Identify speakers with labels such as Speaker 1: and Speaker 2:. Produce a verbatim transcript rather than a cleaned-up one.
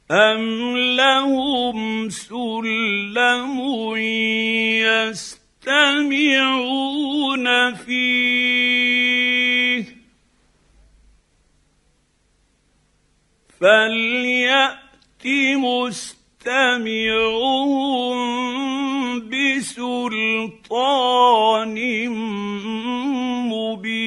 Speaker 1: أَمْ لَهُمْ سُلَّمٌ يَسْتَمِعُونَ فِيهِ فَلْيَأْتِ مُسْتَمِعُهُم بِسُلْطَانٍ مُّبِينٍ